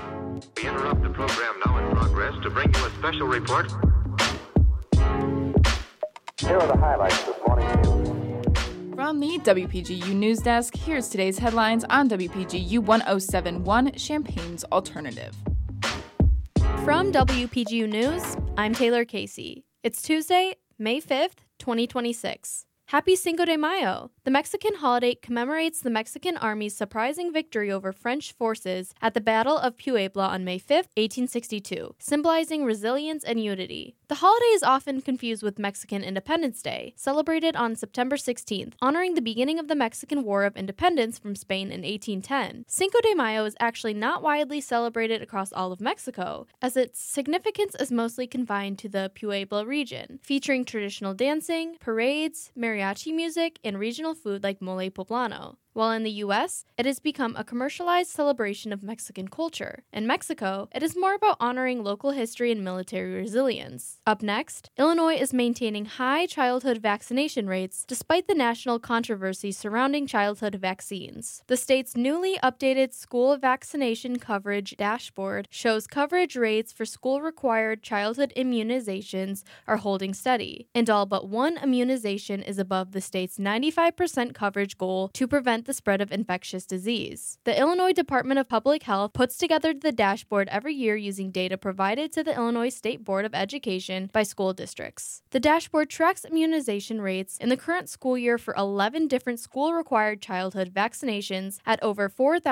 We interrupt the program now in progress to bring you a special report. Here are the highlights this morning's news. From the WPGU News Desk, here's today's headlines on WPGU 1071, Champaign's Alternative. From WPGU News, I'm Taylor Casey. It's Tuesday, May 5th, 2026. Happy Cinco de Mayo! The Mexican holiday commemorates the Mexican Army's surprising victory over French forces at the Battle of Puebla on May 5, 1862, symbolizing resilience and unity. The holiday is often confused with Mexican Independence Day, celebrated on September 16th, honoring the beginning of the Mexican War of Independence from Spain in 1810. Cinco de Mayo is actually not widely celebrated across all of Mexico, as its significance is mostly confined to the Puebla region, featuring traditional dancing, parades, mariachi music, and regional food like mole poblano. While in the U.S., it has become a commercialized celebration of Mexican culture. In Mexico, it is more about honoring local history and military resilience. Up next, Illinois is maintaining high childhood vaccination rates despite the national controversy surrounding childhood vaccines. The state's newly updated school vaccination coverage dashboard shows coverage rates for school-required childhood immunizations are holding steady, and all but one immunization is above the state's 95% coverage goal to prevent the spread of infectious disease. The Illinois Department of Public Health puts together the dashboard every year using data provided to the Illinois State Board of Education by school districts. The dashboard tracks immunization rates in the current school year for 11 different school-required childhood vaccinations at over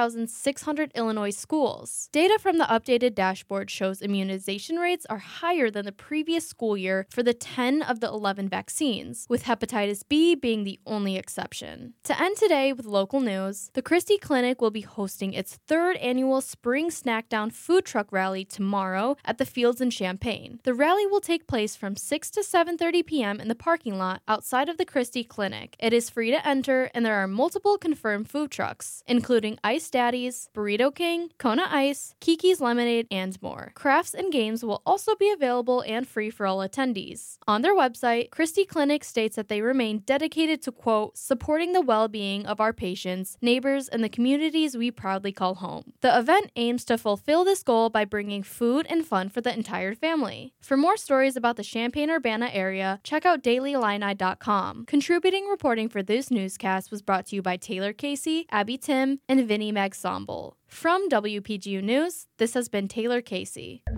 4,600 Illinois schools. Data from the updated dashboard shows immunization rates are higher than the previous school year for the 10 of the 11 vaccines, with hepatitis B being the only exception. To end today with local news, the Christie Clinic will be hosting its third annual Spring Snackdown Food Truck Rally tomorrow at the Fields in Champaign. The rally will take place from 6 to 7:30 p.m. in the parking lot outside of the Christie Clinic. It is free to enter, and there are multiple confirmed food trucks, including Ice Daddies, Burrito King, Kona Ice, Kiki's Lemonade, and more. Crafts and games will also be available and free for all attendees. On their website, Christie Clinic states that they remain dedicated to, quote, supporting the well-being of our patients, neighbors, and the communities we proudly call home. The event aims to fulfill this goal by bringing food and fun for the entire family. For more stories about the Champaign-Urbana area, check out dailyillini.com. Contributing reporting for this newscast was brought to you by Taylor Casey, Abby Tim, and Vinnie Magsamble. From WPGU News, this has been Taylor Casey.